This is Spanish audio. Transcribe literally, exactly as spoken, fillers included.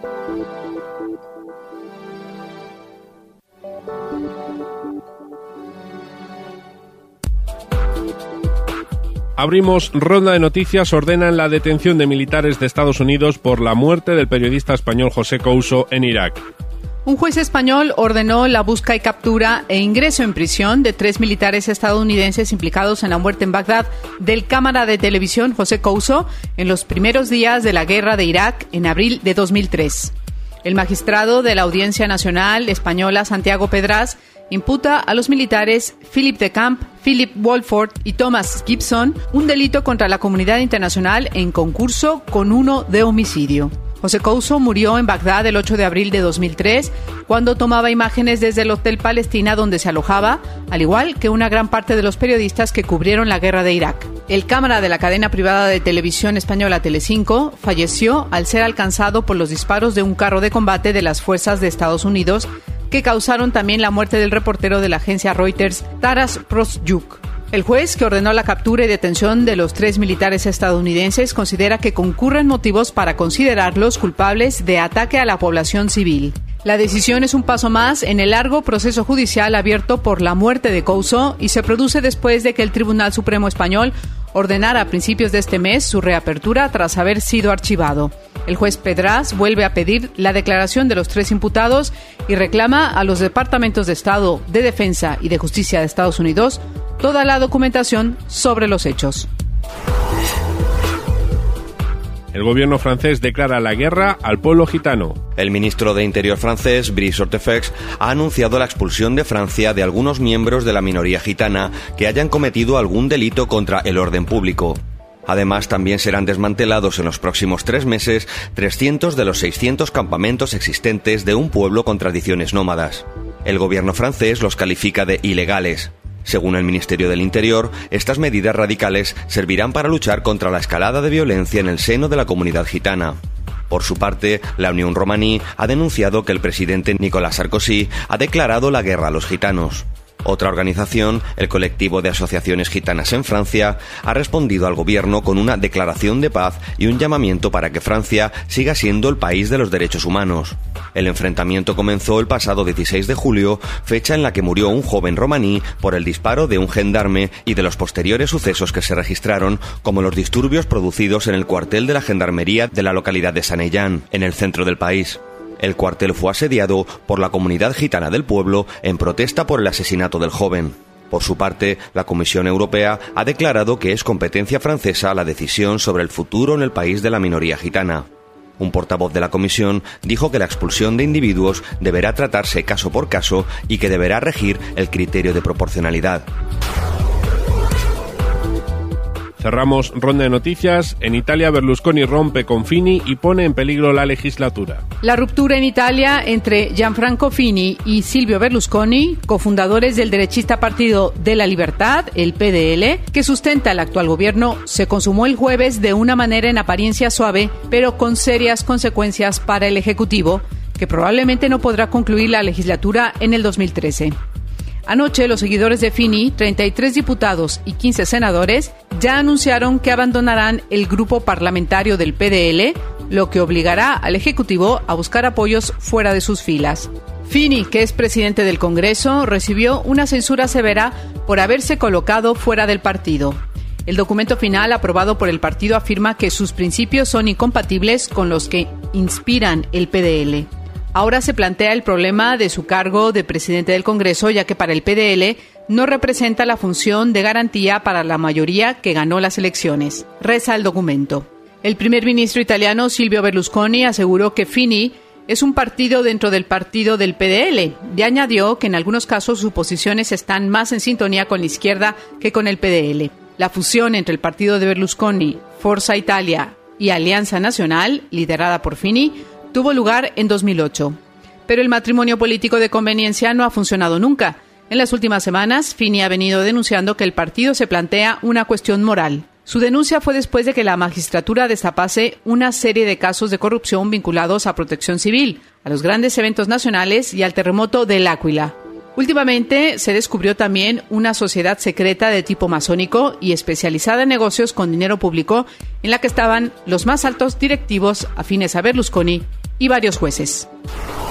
Abrimos ronda de noticias. Ordenan la detención de militares de Estados Unidos por la muerte del periodista español José Couso en Irak. Un juez español ordenó la busca y captura e ingreso en prisión de tres militares estadounidenses implicados en la muerte en Bagdad del cámara de televisión José Couso en los primeros días de la guerra de Irak en abril de dos mil tres. El magistrado de la Audiencia Nacional Española, Santiago Pedraz, imputa a los militares Philip de Camp, Philip Walford y Thomas Gibson un delito contra la comunidad internacional en concurso con uno de homicidio. José Couso murió en Bagdad el ocho de abril de dos mil tres cuando tomaba imágenes desde el Hotel Palestina donde se alojaba, al igual que una gran parte de los periodistas que cubrieron la guerra de Irak. El cámara de la cadena privada de televisión española Telecinco falleció al ser alcanzado por los disparos de un carro de combate de las fuerzas de Estados Unidos que causaron también la muerte del reportero de la agencia Reuters, Taras Prosyuk. El juez que ordenó la captura y detención de los tres militares estadounidenses considera que concurren motivos para considerarlos culpables de ataque a la población civil. La decisión es un paso más en el largo proceso judicial abierto por la muerte de Couso y se produce después de que el Tribunal Supremo Español ordenara a principios de este mes su reapertura tras haber sido archivado. El juez Pedraz vuelve a pedir la declaración de los tres imputados y reclama a los departamentos de Estado, de Defensa y de Justicia de Estados Unidos toda la documentación sobre los hechos. El gobierno francés declara la guerra al pueblo gitano. El ministro de Interior francés, Brice Hortefeux, ha anunciado la expulsión de Francia de algunos miembros de la minoría gitana que hayan cometido algún delito contra el orden público. Además, también serán desmantelados en los próximos tres meses trescientos de los seiscientos campamentos existentes de un pueblo con tradiciones nómadas. El gobierno francés los califica de ilegales. Según el Ministerio del Interior, estas medidas radicales servirán para luchar contra la escalada de violencia en el seno de la comunidad gitana. Por su parte, la Unión Romaní ha denunciado que el presidente Nicolas Sarkozy ha declarado la guerra a los gitanos. Otra organización, el Colectivo de Asociaciones Gitanas en Francia, ha respondido al gobierno con una declaración de paz y un llamamiento para que Francia siga siendo el país de los derechos humanos. El enfrentamiento comenzó el pasado dieciséis de julio, fecha en la que murió un joven romaní por el disparo de un gendarme y de los posteriores sucesos que se registraron, como los disturbios producidos en el cuartel de la Gendarmería de la localidad de Saneyán, en el centro del país. El cuartel fue asediado por la comunidad gitana del pueblo en protesta por el asesinato del joven. Por su parte, la Comisión Europea ha declarado que es competencia francesa la decisión sobre el futuro en el país de la minoría gitana. Un portavoz de la Comisión dijo que la expulsión de individuos deberá tratarse caso por caso y que deberá regir el criterio de proporcionalidad. Cerramos ronda de noticias. En Italia, Berlusconi rompe con Fini y pone en peligro la legislatura. La ruptura en Italia entre Gianfranco Fini y Silvio Berlusconi, cofundadores del derechista Partido de la Libertad, el P D L, que sustenta el actual gobierno, se consumó el jueves de una manera en apariencia suave, pero con serias consecuencias para el Ejecutivo, que probablemente no podrá concluir la legislatura en el dos mil trece. Anoche, los seguidores de Fini, treinta y tres diputados y quince senadores, ya anunciaron que abandonarán el grupo parlamentario del P D L, lo que obligará al Ejecutivo a buscar apoyos fuera de sus filas. Fini, que es presidente del Congreso, recibió una censura severa por haberse colocado fuera del partido. El documento final aprobado por el partido afirma que sus principios son incompatibles con los que inspiran el P D L. Ahora se plantea el problema de su cargo de presidente del Congreso, ya que para el P D L no representa la función de garantía para la mayoría que ganó las elecciones. Reza el documento. El primer ministro italiano Silvio Berlusconi aseguró que Fini es un partido dentro del partido del P D L y añadió que en algunos casos sus posiciones están más en sintonía con la izquierda que con el P D L. La fusión entre el partido de Berlusconi, Forza Italia y Alianza Nacional, liderada por Fini, tuvo lugar en dos mil ocho. Pero el matrimonio político de conveniencia no ha funcionado nunca. En las últimas semanas, Fini ha venido denunciando que el partido se plantea una cuestión moral. Su denuncia fue después de que la magistratura destapase una serie de casos de corrupción vinculados a protección civil, a los grandes eventos nacionales y al terremoto del Áquila. Últimamente se descubrió también una sociedad secreta de tipo masónico y especializada en negocios con dinero público, en la que estaban los más altos directivos afines a Berlusconi y varios jueces.